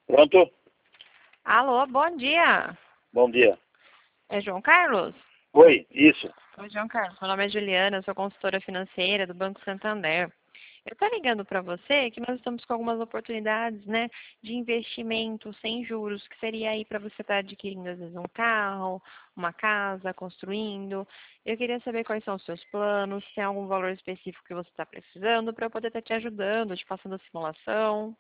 Pronto? Alô, bom dia. Bom dia. É João Carlos? Oi, isso. Oi, João Carlos. Meu nome é Juliana, eu sou consultora financeira do Banco Santander. Eu estou ligando para você que nós estamos com algumas oportunidades, né, de investimento sem juros, que seria aí para você estar adquirindo, às vezes, um carro, uma casa, construindo. Eu queria saber quais são os seus planos, se tem algum valor específico que você está precisando, para eu poder estar te ajudando, te passando a simulação.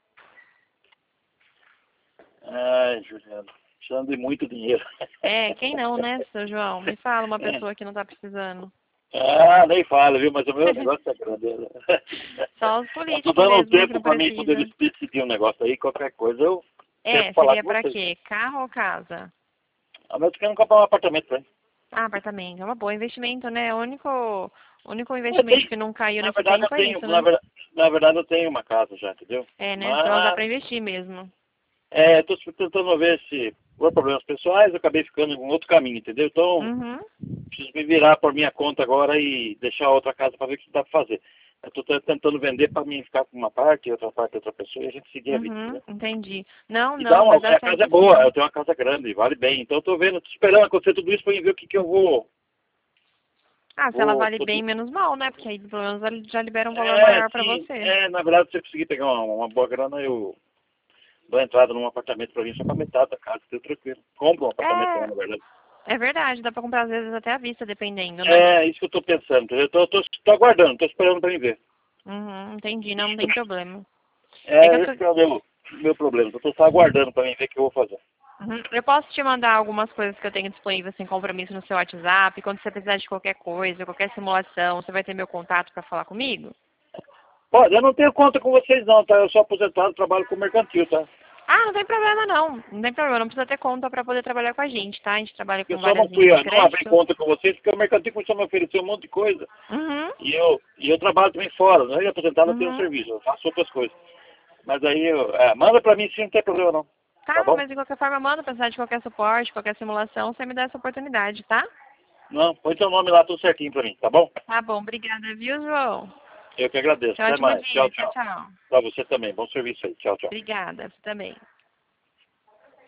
Ai, Juliano, precisando de muito dinheiro. É, quem não, né, seu João? Me fala uma pessoa que não está precisando. Ah, nem fala, viu? Mas o meu negócio é grande. Só os Eu tô políticos dando um mesmo que tempo não para mim poder precisa. decidir um negócio aí, qualquer coisa eu tento É, falar seria com pra vocês. quê? Carro ou casa? Ah, mas eu tô querendo comprar um apartamento pra mim. Ah, apartamento. É uma boa investimento, né? O único Eu investimento tenho, que não caiu na nesse verdade eu tempo é tenho, isso, né? na verdade eu tenho uma casa já, entendeu? É, né? Você vai usar Mas, pra investir mesmo. tô tentando ver se, por problemas pessoais, eu acabei ficando em um outro caminho, entendeu? Então, Uhum. preciso me virar por minha conta agora e deixar outra casa para ver o que dá para fazer. Eu estou tentando vender para mim ficar com uma parte, outra parte outra pessoa e a gente seguir a vida, Uhum. entendeu? Entendi. Não, E dá não, uma, vai dar a casa é certo boa, sim. eu tenho uma casa grande, vale bem. Então eu estou vendo, tô esperando acontecer tudo isso para ver o que, que eu Ah, se ela vou vale poder. bem, menos mal, né? Porque aí pelo menos ela já libera um valor É, maior pra sim, você. na verdade, se eu conseguir pegar uma boa grana, eu dou entrada num apartamento para mim só para metade da casa, tudo tranquilo. Compro um apartamento lá, É, na verdade. é verdade, dá pra comprar às vezes até à vista, dependendo, né? É isso que eu estou pensando, entendeu? Tô aguardando, estou esperando para mim ver. Uhum, entendi, não, não tem problema. É que eu É, tô, esse que é o meu problema. Eu estou só aguardando para mim ver o que eu vou fazer. Uhum. Eu posso te mandar algumas coisas que eu tenho disponível sem compromisso no seu WhatsApp. Quando você precisar de qualquer coisa, qualquer simulação, você vai ter meu contato para falar comigo? Olha, eu não tenho conta com vocês não, tá? Eu sou aposentado, trabalho com mercantil, tá? Ah, não tem problema não. Não tem problema, não precisa ter conta para poder trabalhar com a gente, tá? A gente trabalha Eu com só várias não linhas de não abri crédito. conta com vocês porque o mercantil começou a me oferecer um monte de coisa. Uhum. E eu trabalho também fora, não é aposentado, eu tenho um Uhum. serviço, eu faço outras coisas. Mas aí, manda pra mim sim, não tem problema não. Tá Tá, bom? mas de qualquer forma, manda precisar de qualquer suporte, qualquer simulação, você me dá essa oportunidade, tá? Não, põe seu nome lá tudo certinho pra mim, tá bom? Tá bom, obrigada, viu, João? Eu que agradeço. Tenha um Até ótimo mais. Tchau, dia. Tchau, tchau. tchau. Pra você também. Bom serviço aí. Tchau, tchau. Obrigada, você também.